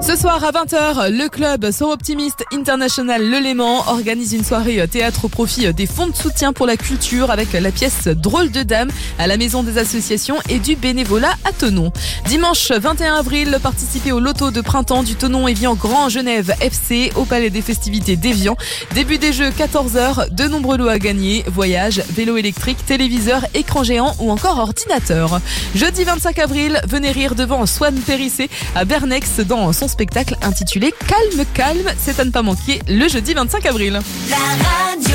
Ce soir à 20h, le club Sort Optimiste International Le Léman organise une soirée théâtre au profit des fonds de soutien pour la culture avec la pièce Drôle de Dame à la Maison des Associations et du bénévolat à Thonon. Dimanche 21 avril, participez au loto de printemps du Thonon Évian Grand Genève FC au Palais des Festivités d'Évian. Début des jeux 14h, de nombreux lots à gagner, voyages, vélo électrique, téléviseur, écran géant ou encore ordinateur. Jeudi 25 avril, venez rire devant Swan Périssé à Bernex dans son spectacle intitulé Calme, calme, c'est à ne pas manquer le jeudi 25 avril. La radio.